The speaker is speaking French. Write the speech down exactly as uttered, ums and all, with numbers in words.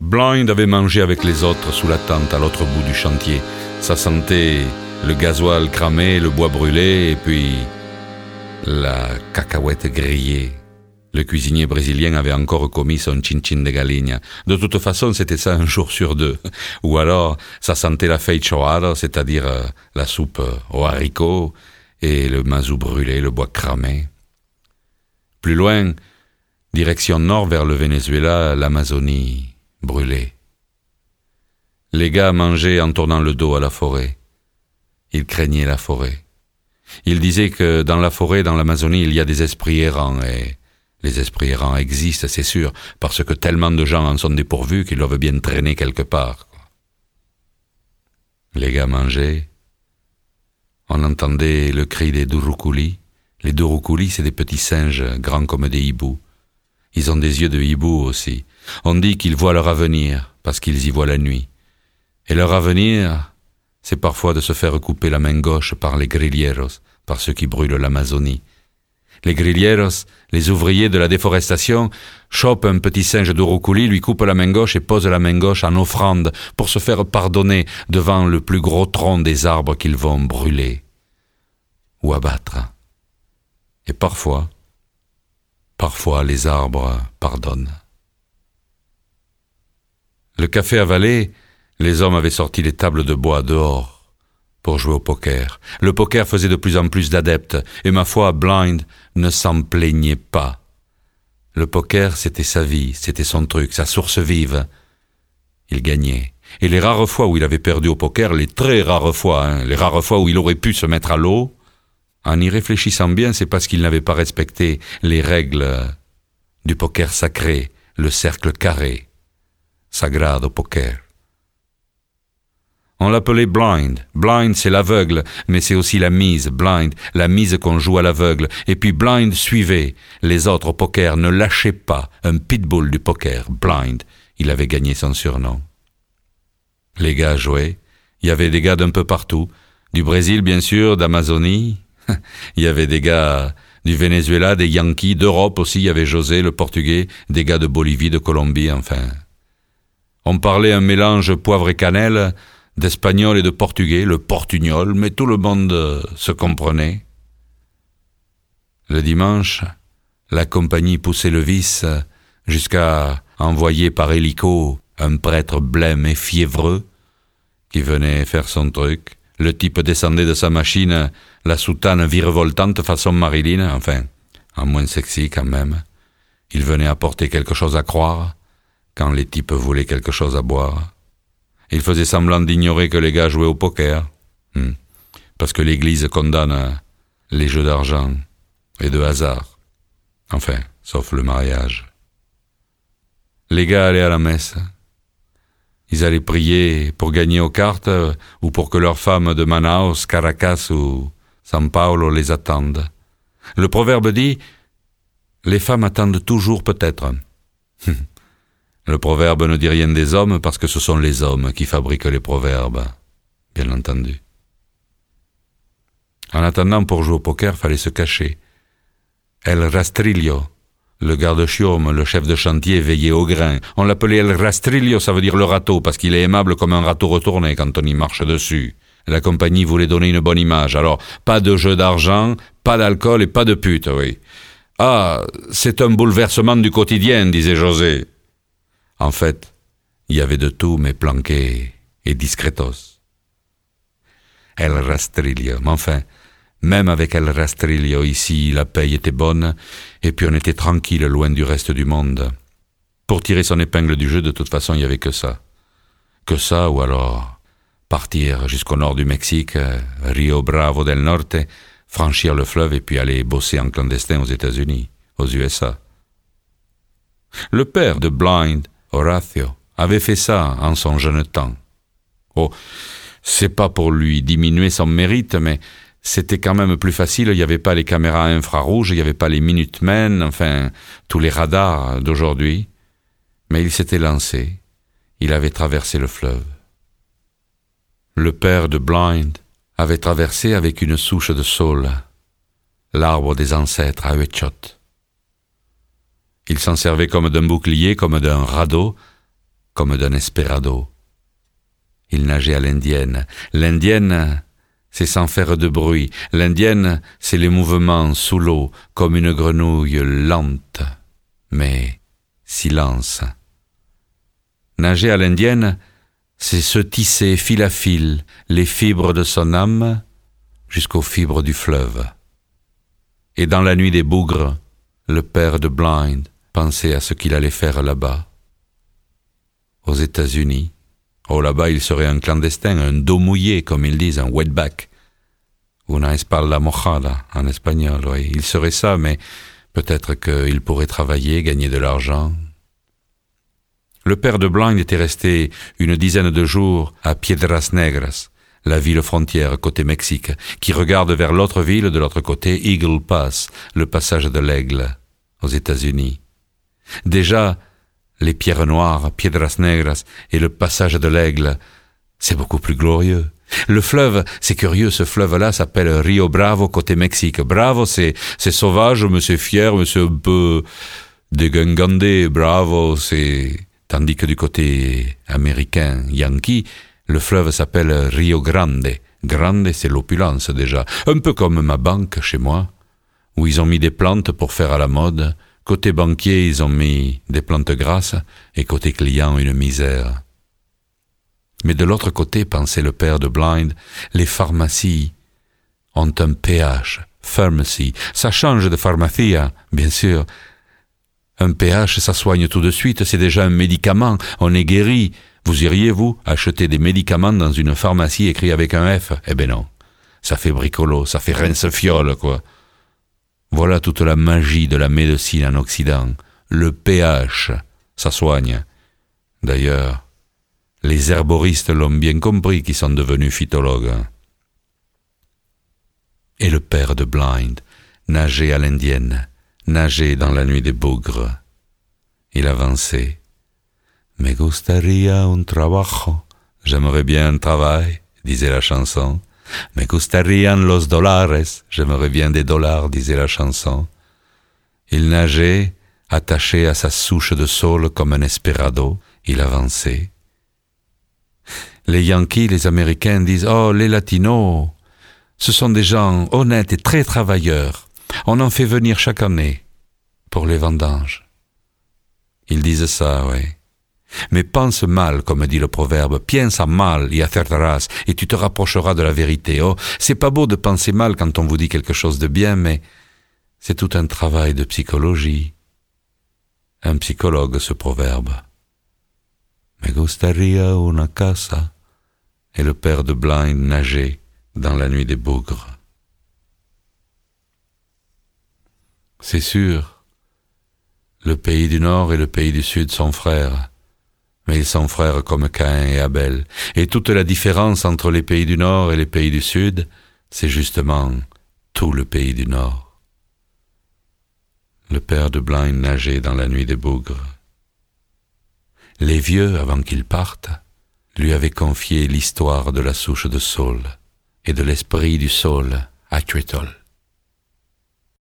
Blind avait mangé avec les autres sous la tente à l'autre bout du chantier. Ça sentait le gasoil cramé, le bois brûlé et puis la cacahuète grillée. Le cuisinier brésilien avait encore commis son chin-chin de galinha. De toute façon, c'était ça un jour sur deux. Ou alors, ça sentait la feijoada, c'est-à-dire euh, la soupe euh, aux haricots, et le mazou brûlé, le bois cramé. Plus loin, direction nord vers le Venezuela, l'Amazonie brûlée. Les gars mangeaient en tournant le dos à la forêt. Ils craignaient la forêt. Ils disaient que dans la forêt, dans l'Amazonie, il y a des esprits errants, et les esprits errants existent, c'est sûr, parce que tellement de gens en sont dépourvus qu'ils doivent bien traîner quelque part. Les gars mangeaient. On entendait le cri des duruculi. Les duruculi, c'est des petits singes grands comme des hiboux. Ils ont des yeux de hibou aussi. On dit qu'ils voient leur avenir, parce qu'ils y voient la nuit. Et leur avenir, c'est parfois de se faire couper la main gauche par les grilleros, par ceux qui brûlent l'Amazonie. Les grilleros, les ouvriers de la déforestation, chopent un petit singe d'Uruculi, lui coupent la main gauche et posent la main gauche en offrande pour se faire pardonner devant le plus gros tronc des arbres qu'ils vont brûler ou abattre. Et parfois, parfois les arbres pardonnent. Le café avalé, les hommes avaient sorti les tables de bois dehors pour jouer au poker. Le poker faisait de plus en plus d'adeptes, et ma foi, Blind ne s'en plaignait pas. Le poker, c'était sa vie, c'était son truc, sa source vive. Il gagnait. Et les rares fois où il avait perdu au poker, les très rares fois, hein, les rares fois où il aurait pu se mettre à l'eau, en y réfléchissant bien, c'est parce qu'il n'avait pas respecté les règles du poker sacré, le cercle carré, sagrado poker. On l'appelait blind. Blind, c'est l'aveugle, mais c'est aussi la mise, blind, la mise qu'on joue à l'aveugle. Et puis blind suivait les autres au poker, ne lâchait pas, un pitbull du poker, blind. Il avait gagné son surnom. Les gars jouaient. Il y avait des gars d'un peu partout. Du Brésil, bien sûr, d'Amazonie. Il y avait des gars du Venezuela, des Yankees, d'Europe aussi. Il y avait José, le Portugais, des gars de Bolivie, de Colombie, enfin. On parlait un mélange poivre et cannelle, d'espagnol et de portugais, le portugnol, mais tout le monde se comprenait. Le dimanche, la compagnie poussait le vice jusqu'à envoyer par hélico un prêtre blême et fiévreux qui venait faire son truc. Le type descendait de sa machine, la soutane virevoltante façon Marilyn, enfin, en moins sexy quand même. Il venait apporter quelque chose à croire quand les types voulaient quelque chose à boire. Il faisait semblant d'ignorer que les gars jouaient au poker, hmm. parce que l'Église condamne les jeux d'argent et de hasard. Enfin, sauf le mariage. Les gars allaient à la messe. Ils allaient prier pour gagner aux cartes ou pour que leurs femmes de Manaus, Caracas ou São Paulo les attendent. Le proverbe dit « Les femmes attendent toujours peut-être ». Le proverbe ne dit rien des hommes parce que ce sont les hommes qui fabriquent les proverbes, bien entendu. En attendant, pour jouer au poker, fallait se cacher. El Rastrillo, le garde-chiourme, le chef de chantier, veillait au grain. On l'appelait El Rastrillo, ça veut dire le râteau, parce qu'il est aimable comme un râteau retourné quand on y marche dessus. La compagnie voulait donner une bonne image, alors pas de jeu d'argent, pas d'alcool et pas de pute, oui. Ah, c'est un bouleversement du quotidien, disait José. En fait, il y avait de tout, mais planqué et discretos. El Rastrillo, mais enfin, même avec El Rastrillo, ici, la paye était bonne, et puis on était tranquille loin du reste du monde. Pour tirer son épingle du jeu, de toute façon, il n'y avait que ça. Que ça, ou alors partir jusqu'au nord du Mexique, Rio Bravo del Norte, franchir le fleuve et puis aller bosser en clandestin aux États-Unis, aux U S A. Le père de Blind, Horacio, avait fait ça en son jeune temps. Oh, c'est pas pour lui diminuer son mérite, mais c'était quand même plus facile, il n'y avait pas les caméras infrarouges, il n'y avait pas les Minutemen, enfin, tous les radars d'aujourd'hui. Mais il s'était lancé, il avait traversé le fleuve. Le père de Blind avait traversé avec une souche de saule, l'arbre des ancêtres à Huechot. Il s'en servait comme d'un bouclier, comme d'un radeau, comme d'un esperado. Il nageait à l'indienne. L'indienne, c'est sans faire de bruit. L'indienne, c'est les mouvements sous l'eau, comme une grenouille lente, mais silence. Nager à l'indienne, c'est se tisser fil à fil les fibres de son âme jusqu'aux fibres du fleuve. Et dans la nuit des bougres, le père de Blind pensait à ce qu'il allait faire là-bas. Aux États-Unis, oh là-bas il serait un clandestin, un dos mouillé comme ils disent, un wetback. Una espalda mojada en espagnol, oui. Il serait ça, mais peut-être qu'il pourrait travailler, gagner de l'argent. Le père de Blind était resté une dizaine de jours à Piedras Negras, la ville frontière côté Mexique, qui regarde vers l'autre ville de l'autre côté, Eagle Pass, le passage de l'Aigle, aux États-Unis. Déjà, les pierres noires, Piedras Negras, et le passage de l'Aigle, c'est beaucoup plus glorieux. Le fleuve, c'est curieux, ce fleuve-là s'appelle Rio Bravo côté Mexique. Bravo, c'est, c'est sauvage, mais c'est fier, mais c'est un peu dégingandé. Bravo, c'est... Tandis que du côté américain, yankee, le fleuve s'appelle Rio Grande. Grande, c'est l'opulence déjà. Un peu comme ma banque chez moi, où ils ont mis des plantes pour faire à la mode. Côté banquier, ils ont mis des plantes grasses, et côté client, une misère. Mais de l'autre côté, pensait le père de Blind, les pharmacies ont un P H, pharmacy. Ça change de pharmacia, bien sûr. Un P H, ça soigne tout de suite, c'est déjà un médicament, on est guéri. Vous iriez, vous, acheter des médicaments dans une pharmacie écrit avec un F? Eh ben non, ça fait bricolo, ça fait rince-fiole, quoi. Voilà toute la magie de la médecine en Occident. Le P H, ça soigne. D'ailleurs, les herboristes l'ont bien compris qui sont devenus phytologues. Et le père de Blind nageait à l'indienne, nageait dans la nuit des bougres. Il avançait. Me gustaría un trabajo. J'aimerais bien un travail, disait la chanson. Me gustarían los dólares. J'aimerais bien des dollars, disait la chanson. Il nageait, attaché à sa souche de saule comme un esperado. Il avançait. Les Yankees, les Américains disent « Oh, les Latinos, ce sont des gens honnêtes et très travailleurs. On en fait venir chaque année pour les vendanges. » Ils disent ça, oui. Mais pense mal, comme dit le proverbe, piensa mal y acertarás, et tu te rapprocheras de la vérité. Oh, c'est pas beau de penser mal quand on vous dit quelque chose de bien, mais c'est tout un travail de psychologie. Un psychologue, ce proverbe. Me gustaría una casa. Et le père de Blind nageait dans la nuit des bougres. C'est sûr, le pays du Nord et le pays du Sud sont frères, mais ils sont frères comme Caïn et Abel. Et toute la différence entre les pays du Nord et les pays du Sud, c'est justement tout le pays du Nord. Le père de Blind nageait dans la nuit des bougres. Les vieux, avant qu'ils partent, lui avaient confié l'histoire de la souche de saule et de l'esprit du saule, Acritol.